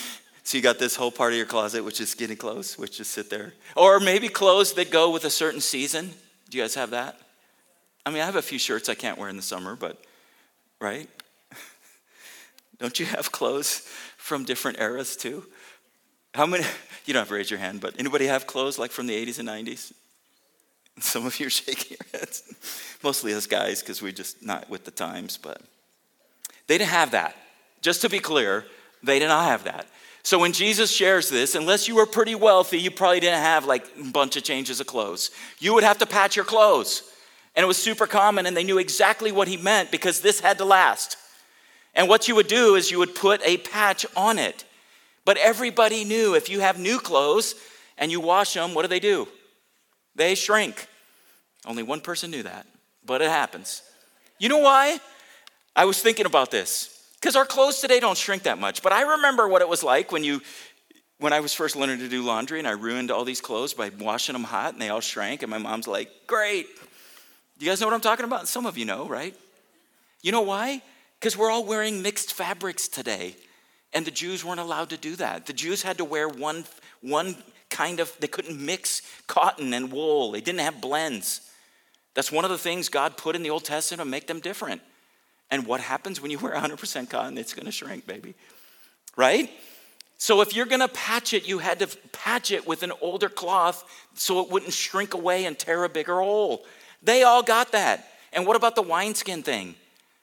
So you got this whole part of your closet, which is skinny clothes, which just sit there. Or maybe clothes that go with a certain season. Do you guys have that? I mean, I have a few shirts I can't wear in the summer, but, right? Don't you have clothes from different eras too? How many, you don't have to raise your hand, but anybody have clothes like from the 80s and 90s? Some of you are shaking your heads. Mostly us guys, because we're just not with the times, but they didn't have that. Just to be clear, they did not have that. So when Jesus shares this, unless you were pretty wealthy, you probably didn't have like a bunch of changes of clothes. You would have to patch your clothes. And it was super common, and they knew exactly what he meant because this had to last. And what you would do is you would put a patch on it. But everybody knew if you have new clothes and you wash them, what do? They shrink. Only one person knew that, but it happens. You know why? I was thinking about this. Because our clothes today don't shrink that much. But I remember what it was like when I was first learning to do laundry and I ruined all these clothes by washing them hot and they all shrank. And my mom's like, great. You guys know what I'm talking about? Some of you know, right? You know why? Because we're all wearing mixed fabrics today. And the Jews weren't allowed to do that. The Jews had to wear one kind of, they couldn't mix cotton and wool. They didn't have blends. That's one of the things God put in the Old Testament to make them different. And what happens when you wear 100% cotton? It's going to shrink, baby. Right? So if you're going to patch it, you had to patch it with an older cloth so it wouldn't shrink away and tear a bigger hole. They all got that. And what about the wineskin thing?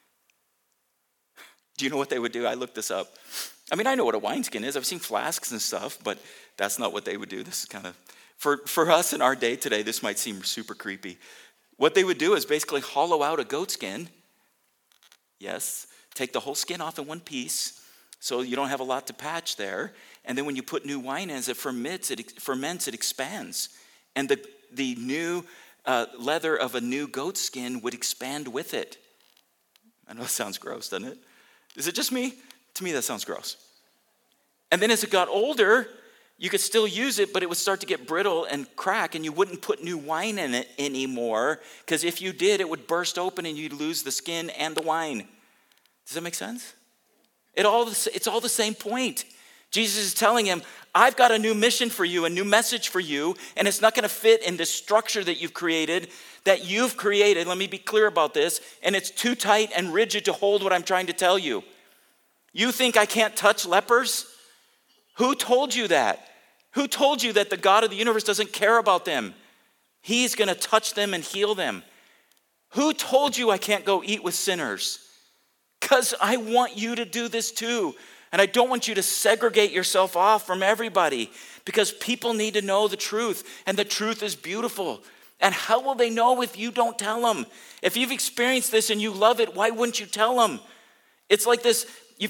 Do you know what they would do? I looked this up. I mean, I know what a wineskin is. I've seen flasks and stuff, but that's not what they would do. This is kind of, for us in our day today, this might seem super creepy. What they would do is basically hollow out a goat skin. Yes, take the whole skin off in one piece so you don't have a lot to patch there. And then when you put new wine in, as it ferments, it expands. And the new leather of a new goat skin would expand with it. I know it sounds gross, doesn't it? Is it just me? To me, that sounds gross. And then as it got older, you could still use it, but it would start to get brittle and crack, and you wouldn't put new wine in it anymore, because if you did, it would burst open and you'd lose the skin and the wine. Does that make sense? It's all the same point. Jesus is telling him, I've got a new mission for you, a new message for you, and it's not going to fit in this structure that you've created. Let me be clear about this, and it's too tight and rigid to hold what I'm trying to tell you. You think I can't touch lepers? Who told you that? Who told you that the God of the universe doesn't care about them? He's going to touch them and heal them. Who told you I can't go eat with sinners? Because I want you to do this too. And I don't want you to segregate yourself off from everybody, because people need to know the truth, and the truth is beautiful. And how will they know if you don't tell them? If you've experienced this and you love it, why wouldn't you tell them? It's like this,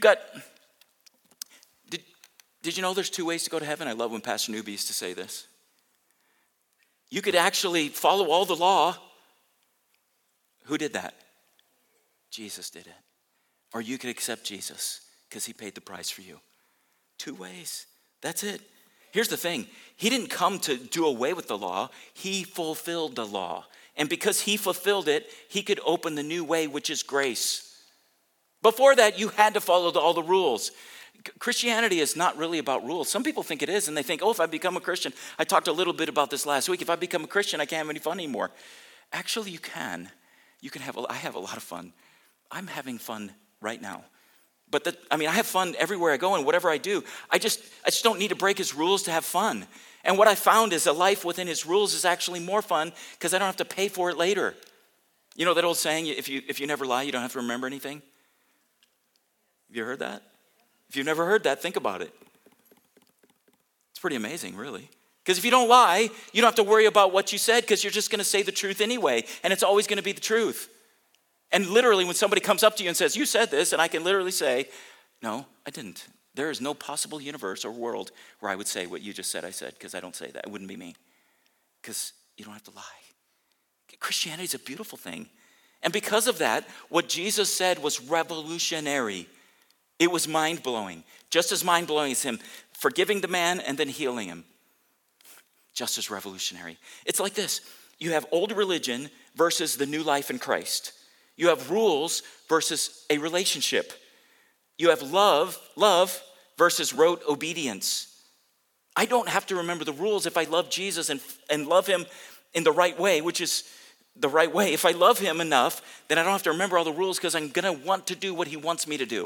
did you know there's 2 ways to go to heaven? I love when Pastor Newby used to say this. You could actually follow all the law. Who did that? Jesus did it. Or you could accept Jesus because he paid the price for you. 2 ways. That's it. Here's the thing. He didn't come to do away with the law. He fulfilled the law. And because he fulfilled it, he could open the new way, which is grace. Before that, you had to follow all the rules. Christianity is not really about rules. Some people think it is, and they think, if I become a Christian, I talked a little bit about this last week. If I become a Christian, I can't have any fun anymore. Actually, you can. I have a lot of fun. I'm having fun right now. But I have fun everywhere I go and whatever I do. I just don't need to break his rules to have fun. And what I found is a life within his rules is actually more fun because I don't have to pay for it later. You know that old saying, if you never lie, you don't have to remember anything? Have you heard that? If you've never heard that, think about it. It's pretty amazing, really. Because if you don't lie, you don't have to worry about what you said because you're just going to say the truth anyway. And it's always going to be the truth. And literally when somebody comes up to you and says, you said this, and I can literally say, no, I didn't. There is no possible universe or world where I would say what you just said I said, because I don't say that. It wouldn't be me. Because you don't have to lie. Christianity is a beautiful thing. And because of that, what Jesus said was revolutionary. It was mind-blowing. Just as mind-blowing as him forgiving the man and then healing him. Just as revolutionary. It's like this. You have old religion versus the new life in Christ. You have rules versus a relationship. You have love versus rote obedience. I don't have to remember the rules if I love Jesus and love him in the right way, which is the right way. If I love him enough, then I don't have to remember all the rules because I'm going to want to do what he wants me to do.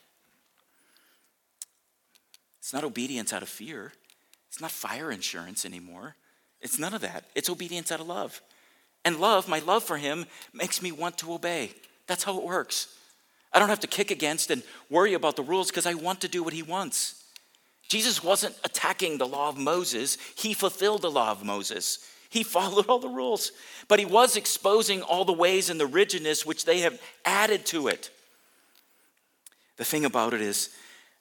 It's not obedience out of fear. It's not fire insurance anymore. It's none of that. It's obedience out of love. And love, my love for him, makes me want to obey. That's how it works. I don't have to kick against and worry about the rules because I want to do what he wants. Jesus wasn't attacking the law of Moses. He fulfilled the law of Moses. He followed all the rules. But he was exposing all the ways and the rigidness which they have added to it. The thing about it is,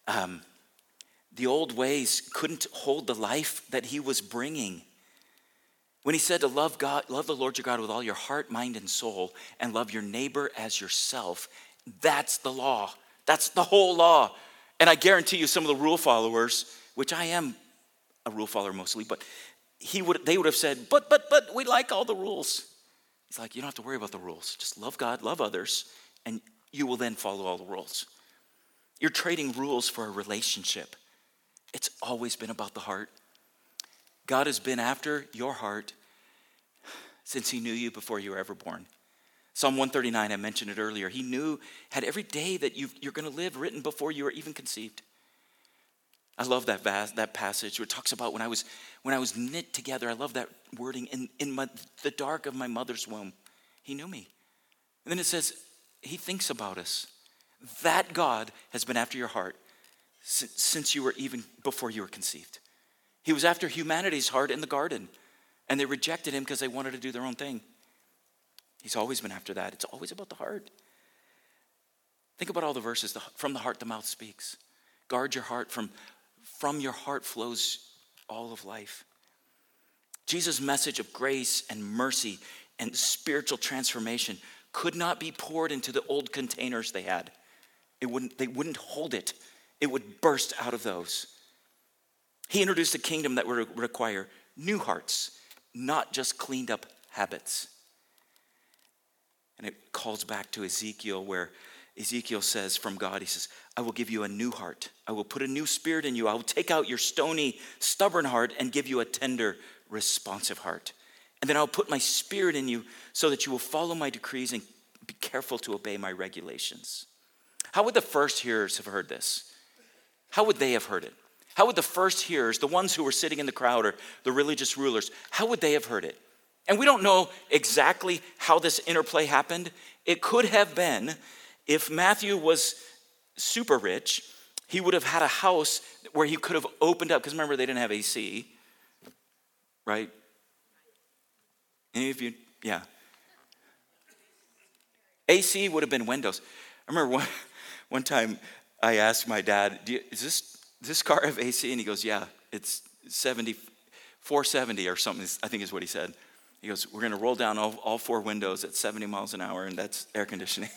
the old ways couldn't hold the life that he was bringing. When he said to love God, love the Lord your God with all your heart, mind, and soul, and love your neighbor as yourself, that's the law. That's the whole law. And I guarantee you some of the rule followers, which I am a rule follower mostly, but they would have said, but we like all the rules. He's like, you don't have to worry about the rules. Just love God, love others, and you will then follow all the rules. You're trading rules for a relationship. It's always been about the heart. God has been after your heart since he knew you before you were ever born. Psalm 139, I mentioned it earlier. He had every day that you're going to live written before you were even conceived. I love that passage where it talks about when I was knit together. I love that wording, in the dark of my mother's womb. He knew me. And then it says, he thinks about us. That God has been after your heart since you were even before you were conceived. He was after humanity's heart in the garden, and they rejected him because they wanted to do their own thing. He's always been after that. It's always about the heart. Think about all the verses. From the heart, the mouth speaks. Guard your heart. From your heart flows all of life. Jesus' message of grace and mercy and spiritual transformation could not be poured into the old containers they had. They wouldn't hold it. It would burst out of those. He introduced a kingdom that would require new hearts, not just cleaned up habits. And it calls back to Ezekiel, where Ezekiel says from God, he says, I will give you a new heart. I will put a new spirit in you. I will take out your stony, stubborn heart and give you a tender, responsive heart. And then I'll put my spirit in you so that you will follow my decrees and be careful to obey my regulations. How would the first hearers have heard this? How would they have heard it? How would the first hearers, the ones who were sitting in the crowd or the religious rulers, how would they have heard it? And we don't know exactly how this interplay happened. It could have been, if Matthew was super rich, he would have had a house where he could have opened up, because remember, they didn't have AC, right? Any of you? Yeah. AC would have been windows. I remember one time I asked my dad, does this car have AC? And he goes, yeah, it's 470 or something, I think is what he said. He goes, we're going to roll down all four windows at 70 miles an hour, and that's air conditioning.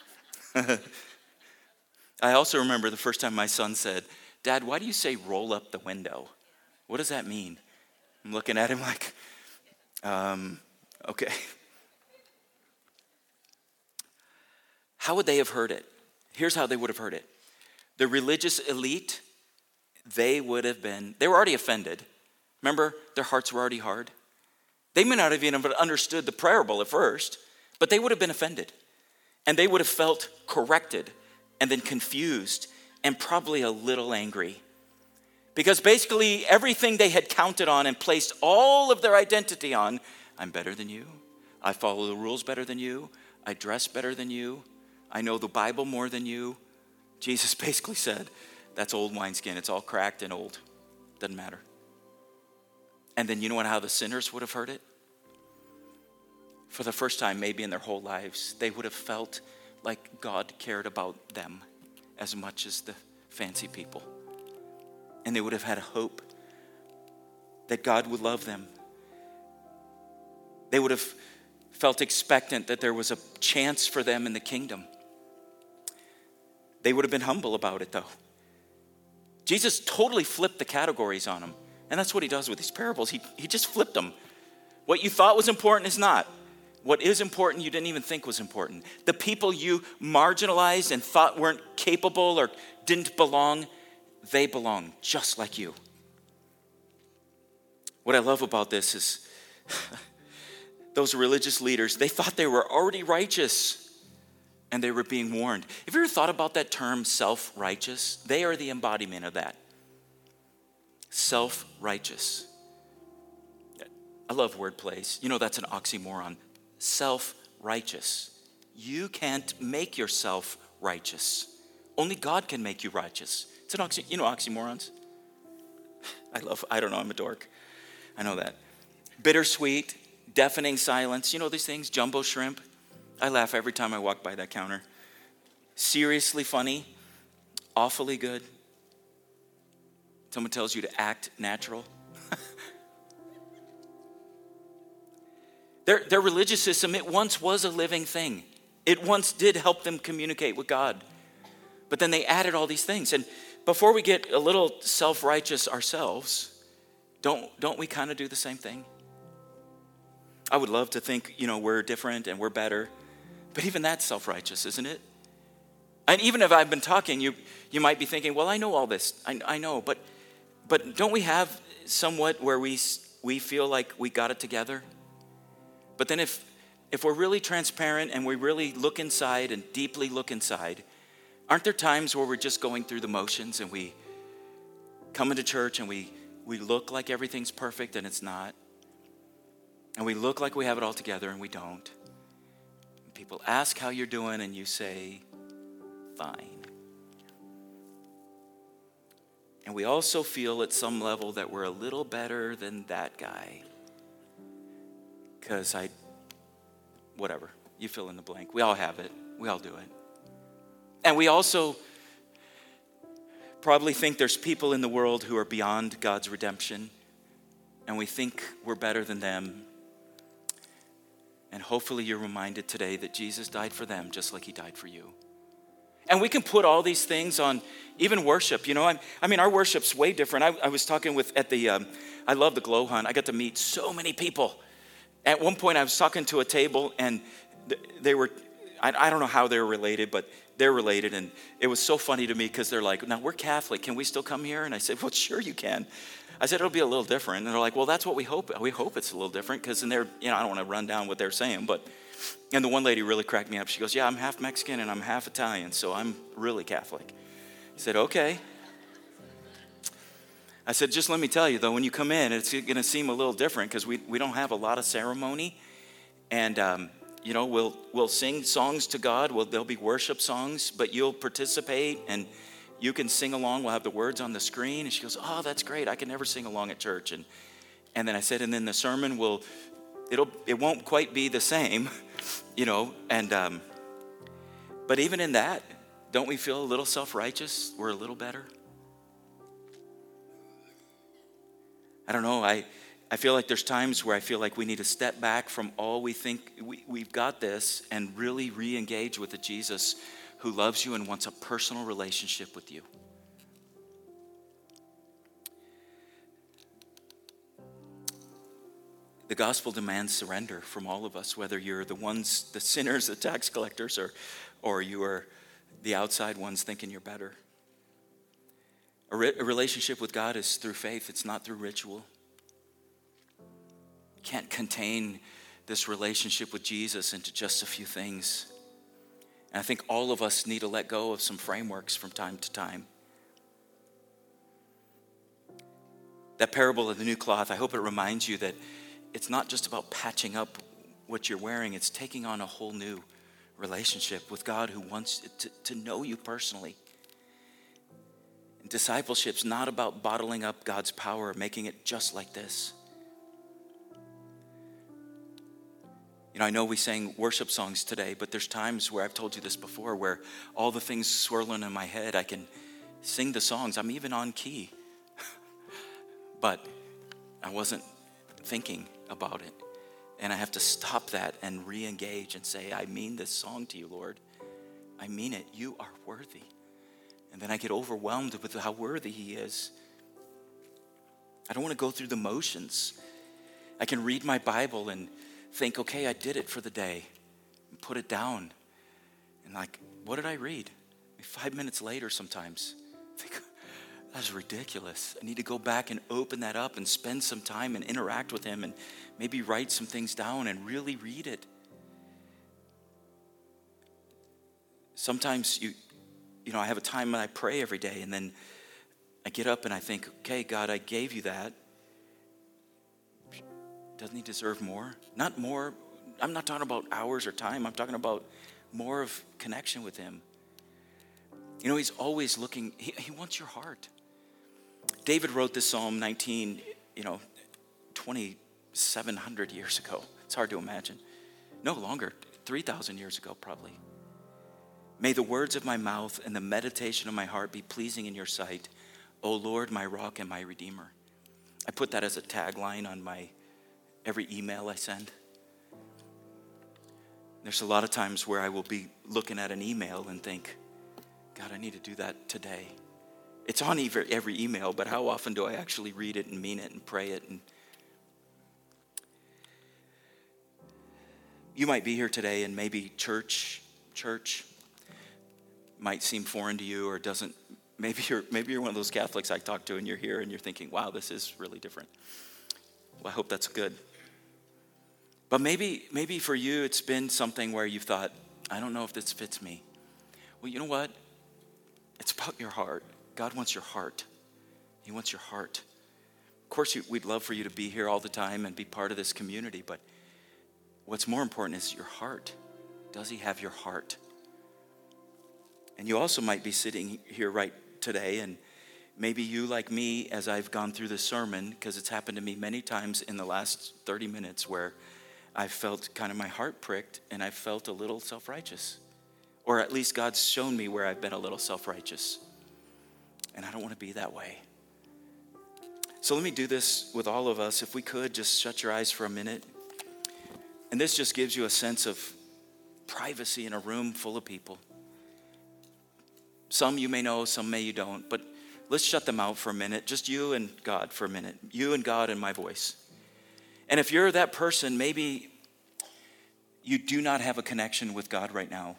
I also remember the first time my son said, Dad, why do you say roll up the window? What does that mean? I'm looking at him like, okay. How would they have heard it? Here's how they would have heard it. The religious elite, they were already offended. Remember, their hearts were already hard. They may not have even understood the parable at first, but they would have been offended. And they would have felt corrected and then confused and probably a little angry. Because basically everything they had counted on and placed all of their identity on, I'm better than you. I follow the rules better than you. I dress better than you. I know the Bible more than you. Jesus basically said, that's old wineskin. It's all cracked and old. Doesn't matter. And then you know how the sinners would have heard it? For the first time, maybe in their whole lives, they would have felt like God cared about them as much as the fancy people. And they would have had hope that God would love them. They would have felt expectant that there was a chance for them in the kingdom. They would have been humble about it, though. Jesus totally flipped the categories on them. And that's what he does with these parables. He just flipped them. What you thought was important is not. What is important you didn't even think was important. The people you marginalized and thought weren't capable or didn't belong, they belong just like you. What I love about this is those religious leaders, they thought they were already righteous and they were being warned. Have you ever thought about that term, self-righteous? They are the embodiment of that. Self-righteous. I love word plays. You know, that's an oxymoron. Self-righteous. You can't make yourself righteous. Only God can make you righteous. It's an you know oxymorons? I don't know, I'm a dork. I know that. Bittersweet, deafening silence. You know these things? Jumbo shrimp. I laugh every time I walk by that counter. Seriously funny. Awfully good. Someone tells you to act natural. Their religious system, it once was a living thing. It once did help them communicate with God. But then they added all these things. And before we get a little self-righteous ourselves, don't we kind of do the same thing? I would love to think, we're different and we're better. But even that's self-righteous, isn't it? And even if I've been talking, you might be thinking, well, I know all this. I know, but don't we have somewhat where we feel like we got it together? But then if we're really transparent and we really look inside and deeply look inside, aren't there times where we're just going through the motions and we come into church and we look like everything's perfect and it's not? And we look like we have it all together and we don't. People ask how you're doing and you say, fine. And we also feel at some level that we're a little better than that guy. Because whatever, you fill in the blank. We all have it. We all do it. And we also probably think there's people in the world who are beyond God's redemption. And we think we're better than them. And hopefully you're reminded today that Jesus died for them just like he died for you. And we can put all these things on even worship. Our worship's way different. I was talking I love the Glow Hunt. I got to meet so many people. At one point I was talking to a table and they were, I don't know how they're related, but they're related. And it was so funny to me because they're like, now we're Catholic. Can we still come here? And I said, well, sure you can. I said, it'll be a little different. And they're like, well, that's what we hope. We hope it's a little different because I don't want to run down what they're saying, and the one lady really cracked me up. She goes, yeah, I'm half Mexican and I'm half Italian, so I'm really Catholic. I said, okay. I said, just let me tell you, though, when you come in, it's going to seem a little different because we don't have a lot of ceremony. And, we'll sing songs to God. There'll be worship songs, but you'll participate and you can sing along. We'll have the words on the screen. And she goes, oh, that's great. I can never sing along at church. And then I said, and then the sermon it won't quite be the same, but even in that, don't we feel a little self-righteous? We're a little better. I don't know. I feel like there's times where I feel like we need to step back from all we think we've got this and really re-engage with the Jesus who loves you and wants a personal relationship with you. The gospel demands surrender from all of us, whether you're the sinners, the tax collectors, or you are the outside ones thinking you're better. A relationship with God is through faith. It's not through ritual. You can't contain this relationship with Jesus into just a few things. And I think all of us need to let go of some frameworks from time to time. That parable of the new cloth, I hope it reminds you that it's not just about patching up what you're wearing. It's taking on a whole new relationship with God who wants to know you personally. And discipleship's not about bottling up God's power, making it just like this. I know we sang worship songs today, but there's times where I've told you this before, where all the things swirling in my head, I can sing the songs. I'm even on key. But I wasn't thinking about it. And I have to stop that and re-engage and say, I mean this song to you, Lord. I mean it. You are worthy. And then I get overwhelmed with how worthy he is. I don't want to go through the motions. I can read my Bible and think, okay, I did it for the day. And put it down. And what did I read? 5 minutes later sometimes. I think, That's ridiculous. I need to go back and open that up and spend some time and interact with him and maybe write some things down and really read it. Sometimes I have a time when I pray every day, and then I get up and I think, okay, God, I gave you that. Doesn't he deserve more? Not more. I'm not talking about hours or time. I'm talking about more of connection with him. He's always looking. He wants your heart. David wrote this Psalm 19, 2,700 years ago. It's hard to imagine. No longer, 3,000 years ago probably. May the words of my mouth and the meditation of my heart be pleasing in your sight, O Lord, my rock and my redeemer. I put that as a tagline on every email I send. There's a lot of times where I will be looking at an email and think, God, I need to do that today. It's on every email, but how often do I actually read it and mean it and pray it? And you might be here today and maybe church might seem foreign to you, or doesn't. Maybe you're one of those Catholics I talk to and you're here and you're thinking, wow, this is really different. Well, I hope that's good. But maybe for you it's been something where you've thought, I don't know if this fits me. Well, you know what? It's about your heart. God wants your heart. He wants your heart. Of course, we'd love for you to be here all the time and be part of this community, but what's more important is your heart. Does he have your heart? And you also might be sitting here right today, and maybe you, like me, as I've gone through this sermon, because it's happened to me many times in the last 30 minutes where I felt kind of my heart pricked and I felt a little self-righteous. Or at least God's shown me where I've been a little self-righteous. And I don't want to be that way. So let me do this with all of us. If we could, just shut your eyes for a minute. And this just gives you a sense of privacy in a room full of people. Some you may know, some you don't. But let's shut them out for a minute. Just you and God for a minute. You and God and my voice. And if you're that person, maybe you do not have a connection with God right now.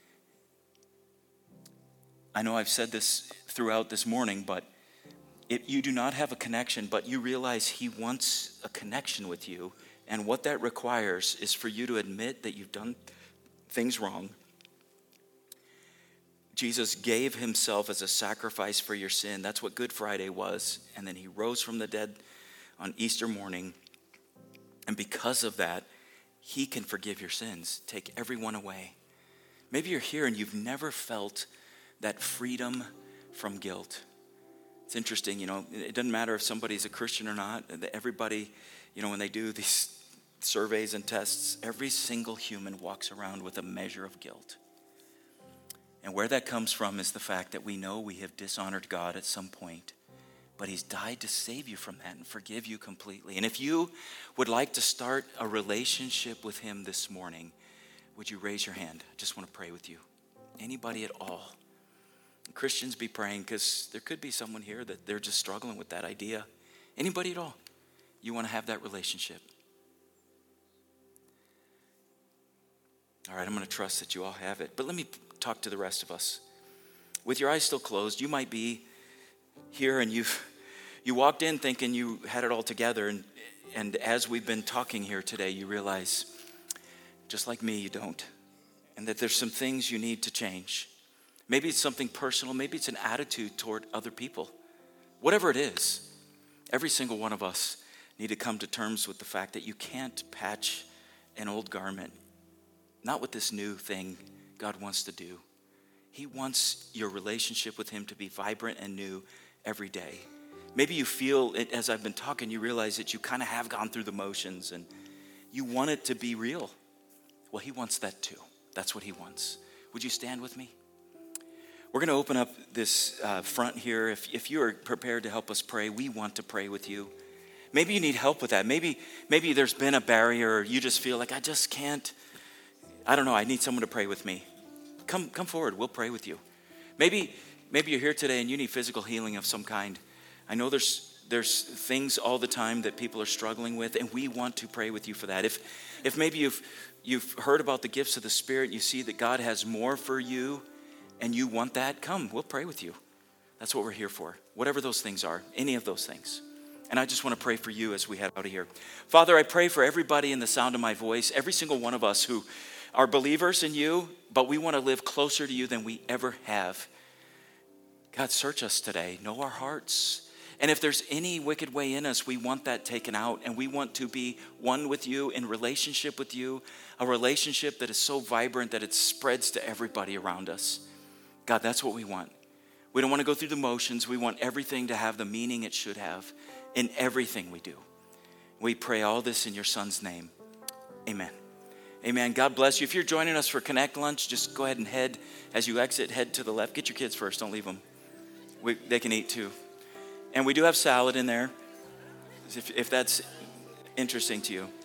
I know I've said this throughout this morning, but if you do not have a connection, but you realize he wants a connection with you, and what that requires is for you to admit that you've done things wrong. Jesus gave himself as a sacrifice for your sin. That's what Good Friday was. And then he rose from the dead on Easter morning. And because of that, he can forgive your sins, take everyone away. Maybe you're here and you've never felt that freedom from guilt. It's interesting, it doesn't matter if somebody's a Christian or not. Everybody, when they do these surveys and tests, every single human walks around with a measure of guilt. And where that comes from is the fact that we know we have dishonored God at some point, but he's died to save you from that and forgive you completely. And if you would like to start a relationship with him this morning, would you raise your hand? I just want to pray with you. Anybody at all? Christians, be praying, because there could be someone here that they're just struggling with that idea. Anybody at all? You want to have that relationship? All right, I'm going to trust that you all have it. But let me talk to the rest of us. With your eyes still closed, you might be here and you walked in thinking you had it all together. And as we've been talking here today, you realize, just like me, you don't. And that there's some things you need to change. Maybe it's something personal. Maybe it's an attitude toward other people. Whatever it is, every single one of us need to come to terms with the fact that you can't patch an old garment. Not with this new thing God wants to do. He wants your relationship with him to be vibrant and new every day. Maybe you feel it, as I've been talking, you realize that you kind of have gone through the motions and you want it to be real. Well, he wants that too. That's what he wants. Would you stand with me? We're going to open up this front here. If you are prepared to help us pray, we want to pray with you. Maybe you need help with that. Maybe there's been a barrier, or you just feel like I just can't. I don't know. I need someone to pray with me. Come forward. We'll pray with you. Maybe you're here today and you need physical healing of some kind. I know there's things all the time that people are struggling with, and we want to pray with you for that. If maybe you've heard about the gifts of the Spirit, you see that God has more for you, and you want that, come, we'll pray with you. That's what we're here for. Whatever those things are, any of those things. And I just want to pray for you as we head out of here. Father, I pray for everybody in the sound of my voice, every single one of us who are believers in you, but we want to live closer to you than we ever have. God, search us today. Know our hearts. And if there's any wicked way in us, we want that taken out. And we want to be one with you, in relationship with you, a relationship that is so vibrant that it spreads to everybody around us. God, that's what we want. We don't want to go through the motions. We want everything to have the meaning it should have in everything we do. We pray all this in your Son's name. Amen. Amen. God bless you. If you're joining us for Connect Lunch, just go ahead and head, as you exit, head to the left. Get your kids first. Don't leave them. They can eat too. And we do have salad in there, if that's interesting to you.